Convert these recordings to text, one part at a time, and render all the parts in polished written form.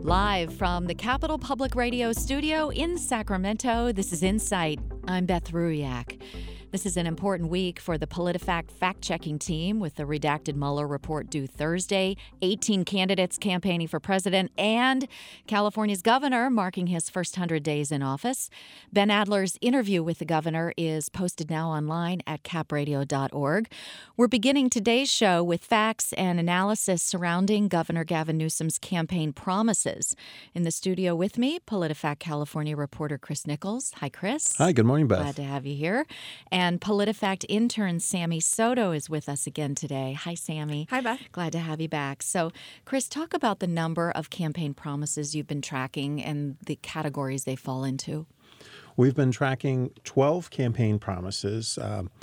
Live from the Capitol Public Radio studio in Sacramento, this is Insight. I'm Beth Ruiak. This is an important week for the PolitiFact fact-checking team with the redacted Mueller report due Thursday, 18 candidates campaigning for president, and California's governor marking his first 100 days in office. Ben Adler's interview with the governor is posted now online at capradio.org. We're beginning today's show with facts and analysis surrounding Governor Gavin Newsom's campaign promises. In the studio with me, PolitiFact California reporter Chris Nichols. Hi, Chris. Hi, good morning, Beth. Glad to have you here. And PolitiFact intern Sammy Soto is with us again today. Hi, Sammy. Hi, Beth. Glad to have you back. So, Chris, talk about the number of campaign promises you've been tracking and the categories they fall into. We've been tracking 12 campaign promises,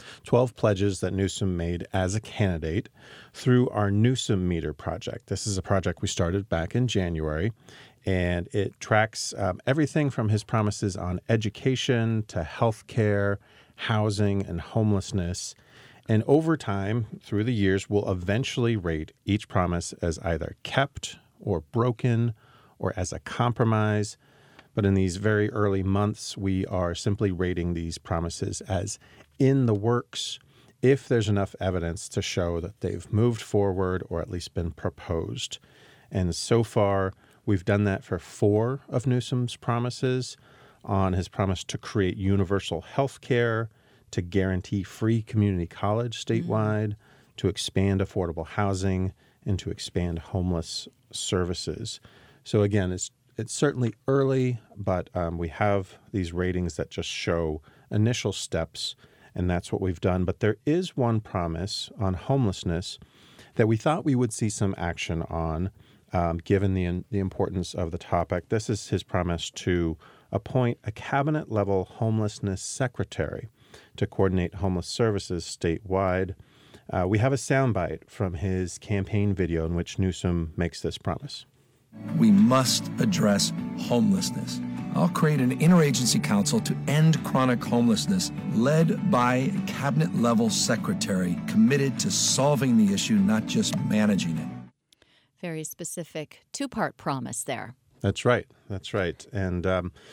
12 pledges that Newsom made as a candidate through our Newsom Meter project. This is a project we started back in January, and it tracks everything from his promises on education to health care, housing, and homelessness. And over time, through the years, we'll eventually rate each promise as either kept or broken or as a compromise. But in these very early months, we are simply rating these promises as in the works if there's enough evidence to show that they've moved forward or at least been proposed. And so far, we've done that for 4 of Newsom's promises: on his promise to create universal health care, to guarantee free community college statewide, to expand affordable housing, and to expand homeless services. So again, it's certainly early, but we have these ratings that just show initial steps, and that's what we've done. But there is one promise on homelessness that we thought we would see some action on, given the importance of the topic. This is his promise to appoint a cabinet-level homelessness secretary to coordinate homeless services statewide. We have a soundbite from his campaign video in which Newsom makes this promise. We must address homelessness. I'll create an interagency council to end chronic homelessness, led by a cabinet-level secretary committed to solving the issue, not just managing it. Very specific 2-part promise there. That's right. That's right. And,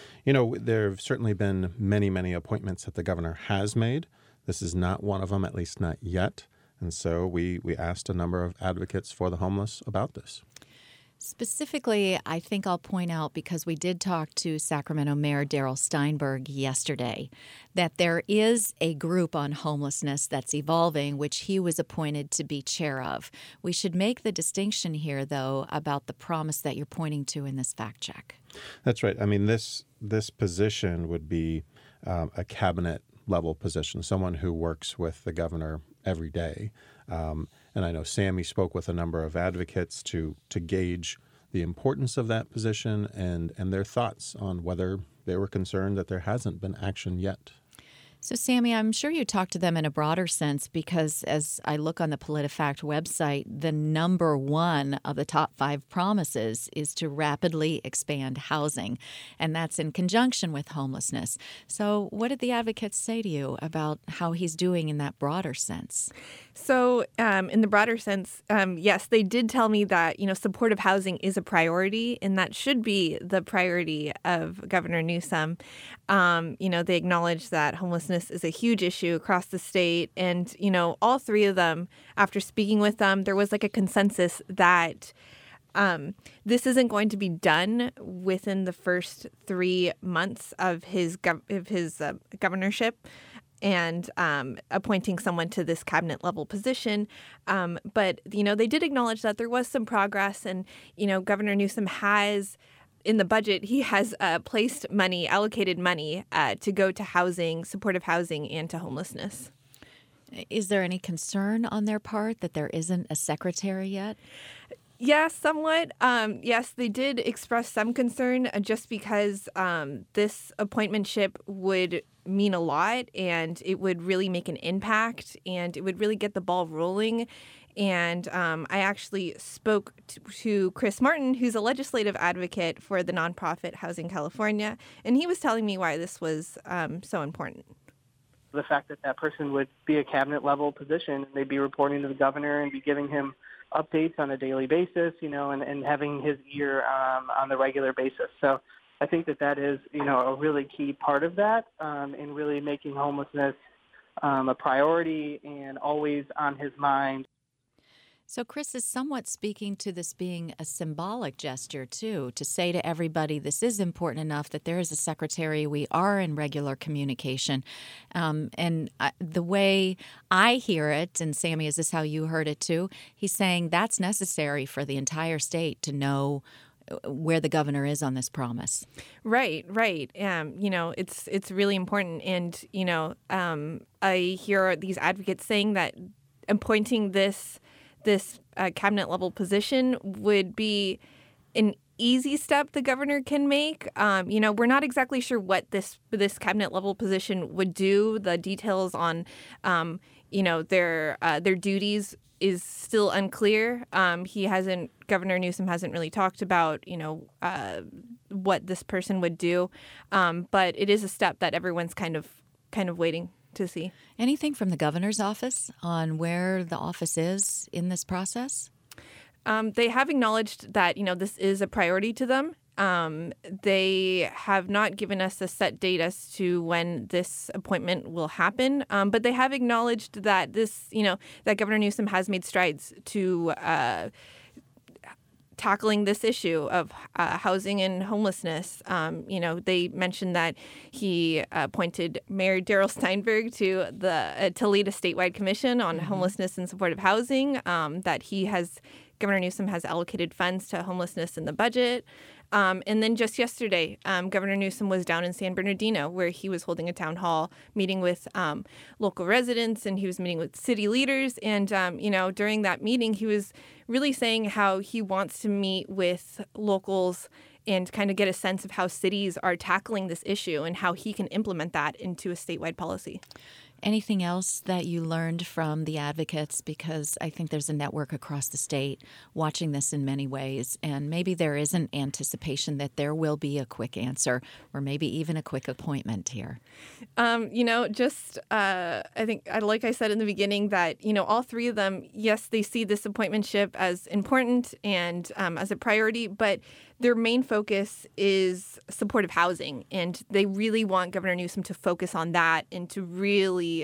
there have certainly been many, many appointments that the governor has made. This is not one of them, at least not yet. And so we asked a number of advocates for the homeless about this. Specifically, I think I'll point out, because we did talk to Sacramento Mayor Darrell Steinberg yesterday, that there is a group on homelessness that's evolving, which he was appointed to be chair of. We should make the distinction here, though, about the promise that you're pointing to in this fact check. That's right. I mean, this position would be a cabinet-level position, someone who works with the governor every day. And I know Sammy spoke with a number of advocates to gauge the importance of that position and their thoughts on whether they were concerned that there hasn't been action yet. So, Sammy, I'm sure you talked to them in a broader sense, because as I look on the PolitiFact website, the number 1 of the top 5 promises is to rapidly expand housing, and that's in conjunction with homelessness. So what did the advocates say to you about how he's doing in that broader sense? So in the broader sense, yes, they did tell me that, supportive housing is a priority, and that should be the priority of Governor Newsom. They acknowledge that homelessness is a huge issue across the state. And, all 3 of them, after speaking with them, there was like a consensus that this isn't going to be done within the first 3 months of his governorship and appointing someone to this cabinet-level position. But, they did acknowledge that there was some progress. And, Governor Newsom has, in the budget, he has allocated money to go to housing, supportive housing, and to homelessness. Is there any concern on their part that there isn't a secretary yet? Yeah, somewhat. Yes, they did express some concern just because this appointmentship would mean a lot, and it would really make an impact, and it would really get the ball rolling. And I actually spoke to Chris Martin, who's a legislative advocate for the nonprofit Housing California, and he was telling me why this was so important. the fact that that person would be a cabinet level position and they'd be reporting to the governor and be giving him updates on a daily basis, and having his ear on the regular basis. So I think that is, a really key part of that in really making homelessness a priority and always on his mind. So Chris is somewhat speaking to this being a symbolic gesture, too, to say to everybody this is important enough that there is a secretary, we are in regular communication. The way I hear it, and Sammy, is this how you heard it, too? He's saying that's necessary for the entire state to know where the governor is on this promise. Right. It's really important. And, I hear these advocates saying that appointing this cabinet level position would be an easy step the governor can make. We're not exactly sure what this cabinet level position would do. The details on, their duties is still unclear. Governor Newsom hasn't really talked about, what this person would do. But it is a step that everyone's kind of waiting to see. Anything from the governor's office on where the office is in this process? They have acknowledged that, this is a priority to them. They have not given us a set date as to when this appointment will happen, but they have acknowledged that that Governor Newsom has made strides to tackling this issue of housing and homelessness. They mentioned that he appointed Mayor Darrell Steinberg to lead a statewide commission on homelessness and supportive housing. Governor Newsom has allocated funds to homelessness in the budget. And then just yesterday, Governor Newsom was down in San Bernardino, where he was holding a town hall meeting with local residents, and he was meeting with city leaders. And, during that meeting, he was really saying how he wants to meet with locals and kind of get a sense of how cities are tackling this issue and how he can implement that into a statewide policy. Anything else that you learned from the advocates? Because I think there's a network across the state watching this in many ways, and maybe there is an anticipation that there will be a quick answer or maybe even a quick appointment here. I think, like I said in the beginning, that, all three of them, yes, they see this appointmentship as important and as a priority, but their main focus is supportive housing, and they really want Governor Newsom to focus on that and to really,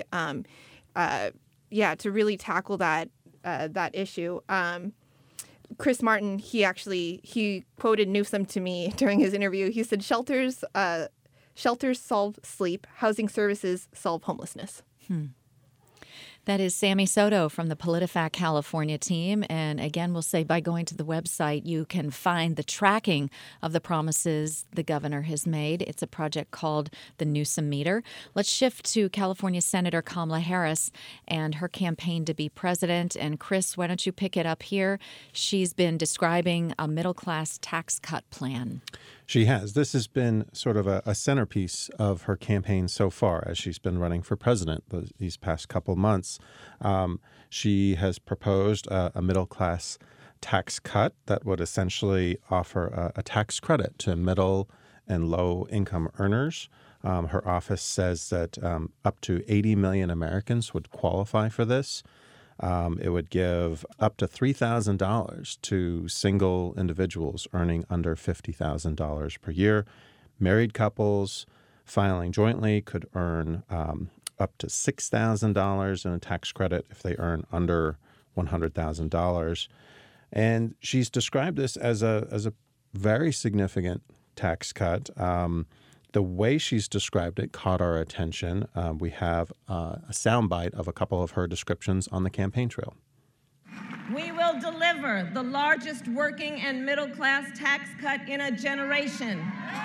tackle that issue. Chris Martin, he quoted Newsom to me during his interview. He said, "Shelters solve sleep. Housing services solve homelessness." That is Sammy Soto from the PolitiFact California team. And again, we'll say by going to the website, you can find the tracking of the promises the governor has made. It's a project called the Newsom Meter. Let's shift to California Senator Kamala Harris and her campaign to be president. And Chris, why don't you pick it up here? She's been describing a middle-class tax cut plan. She has. This has been sort of a centerpiece of her campaign so far as she's been running for president these past couple months. She has proposed a middle-class tax cut that would essentially offer a tax credit to middle and low-income earners. Her office says that up to 80 million Americans would qualify for this. It would give up to $3,000 to single individuals earning under $50,000 per year. Married couples filing jointly could earn up to $6,000 in a tax credit if they earn under $100,000. And she's described this as a very significant tax cut. The way she's described it caught our attention. We have a soundbite of a couple of her descriptions on the campaign trail. We will deliver the largest working and middle-class tax cut in a generation.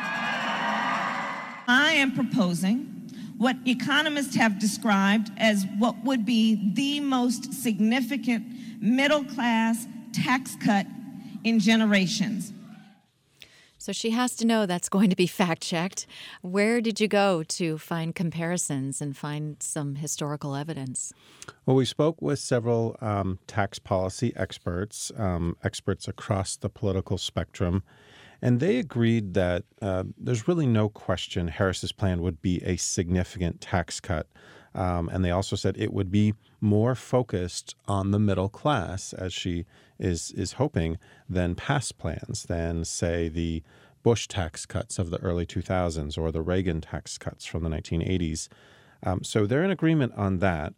I am proposing what economists have described as what would be the most significant middle-class tax cut in generations. So she has to know that's going to be fact-checked. Where did you go to find comparisons and find some historical evidence? Well, we spoke with several tax policy experts, experts across the political spectrum, and they agreed that there's really no question Harris's plan would be a significant tax cut. And they also said it would be more focused on the middle class, as she is hoping, than past plans, than, say, the Bush tax cuts of the early 2000s or the Reagan tax cuts from the 1980s. So they're in agreement on that.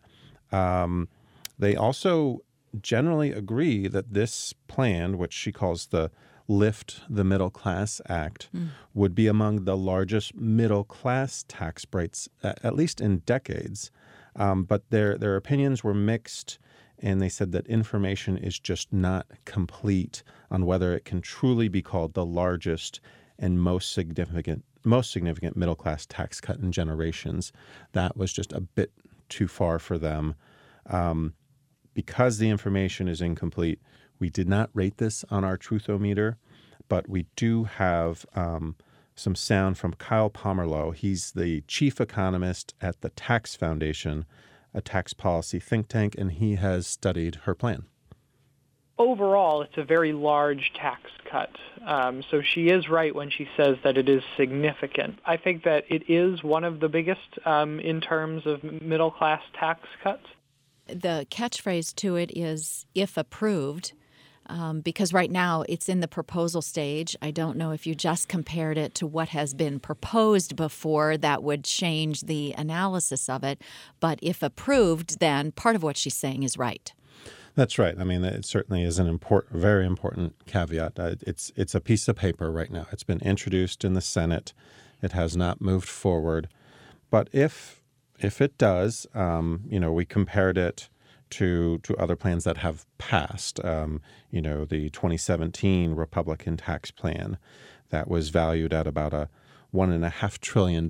They also generally agree that this plan, which she calls the Lift the Middle Class Act, would be among the largest middle class tax breaks, at least in decades. But their opinions were mixed, and they said that information is just not complete on whether it can truly be called the largest and most significant middle class tax cut in generations. That was just a bit too far for them. Because the information is incomplete, we did not rate this on our Truthometer, but we do have some sound from Kyle Pomerleau. He's the chief economist at the Tax Foundation, a tax policy think tank, and he has studied her plan. Overall, it's a very large tax cut. So she is right when she says that it is significant. I think that it is one of the biggest in terms of middle-class tax cuts. The catchphrase to it is, if approved, because right now it's in the proposal stage. I don't know if you just compared it to what has been proposed before, that would change the analysis of it. But if approved, then part of what she's saying is right. That's right. I mean, it certainly is an very important caveat. It's a piece of paper right now. It's been introduced in the Senate. It has not moved forward. But if it does, we compared it to other plans that have passed. The 2017 Republican tax plan that was valued at about $1.5 trillion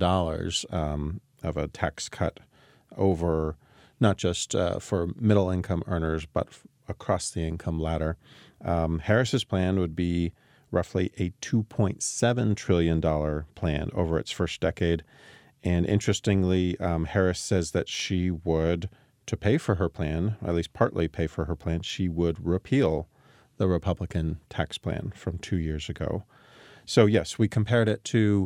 of a tax cut over not just for middle-income earners, but across the income ladder. Harris's plan would be roughly a $2.7 trillion plan over its first decade. And interestingly, Harris says that she would, to pay for her plan, at least partly pay for her plan, she would repeal the Republican tax plan from 2 years ago. So yes, we compared it to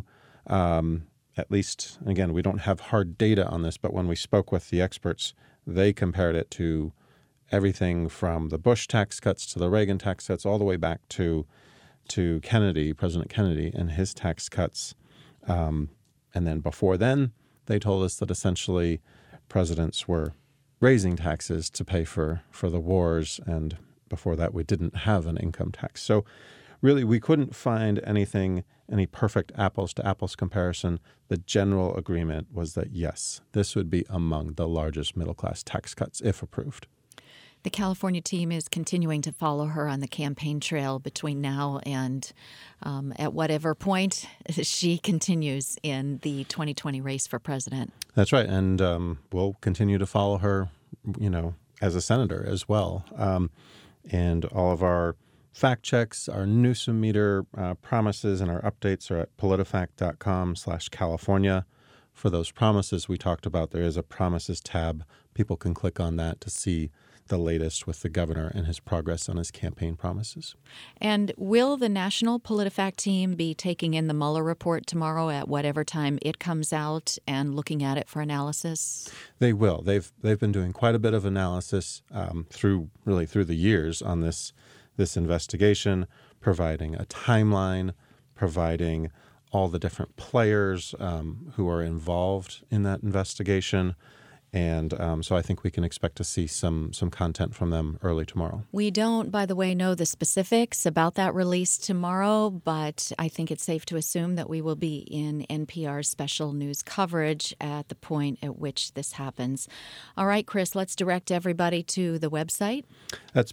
at least, again, we don't have hard data on this, but when we spoke with the experts, they compared it to everything from the Bush tax cuts to the Reagan tax cuts, all the way back to Kennedy, President Kennedy, and his tax cuts. And then before then, they told us that essentially presidents were raising taxes to pay for the wars, and before that, we didn't have an income tax. So really, we couldn't find any perfect apples-to-apples comparison. The general agreement was that, yes, this would be among the largest middle-class tax cuts if approved. The California team is continuing to follow her on the campaign trail between now and at whatever point she continues in the 2020 race for president. That's right, and we'll continue to follow her, as a senator as well. And all of our fact checks, our Newsom meter promises, and our updates are at politifact.com/California. For those promises we talked about, there is a promises tab. People can click on that to see the latest with the governor and his progress on his campaign promises. And will the National PolitiFact team be taking in the Mueller report tomorrow at whatever time it comes out and looking at it for analysis? They will. They've been doing quite a bit of analysis through the years on this investigation, providing a timeline, providing all the different players who are involved in that investigation. And so I think we can expect to see some content from them early tomorrow. We don't, by the way, know the specifics about that release tomorrow, but I think it's safe to assume that we will be in NPR's special news coverage at the point at which this happens. All right, Chris, let's direct everybody to the website. That's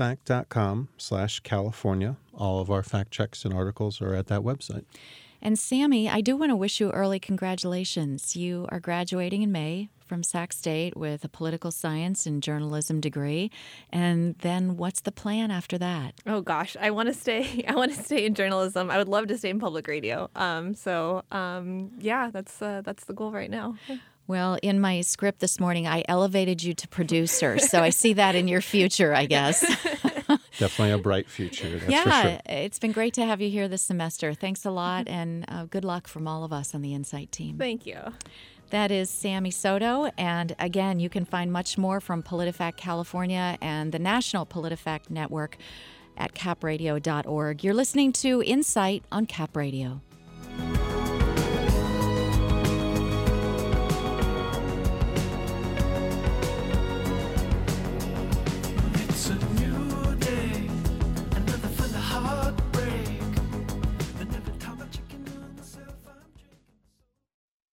politifact.com/California. All of our fact checks and articles are at that website. And Sammy, I do want to wish you early congratulations. You are graduating in May from Sac State with a political science and journalism degree. And then what's the plan after that? Oh gosh, I want to stay in journalism. I would love to stay in public radio. That's the goal right now. Well, in my script this morning, I elevated you to producer, so I see that in your future, I guess. Definitely a bright future, that's for sure. It's been great to have you here this semester. Thanks a lot, and good luck from all of us on the Insight team. Thank you. That is Sammy Soto. And again, you can find much more from PolitiFact California and the National PolitiFact Network at capradio.org. You're listening to Insight on Cap Radio.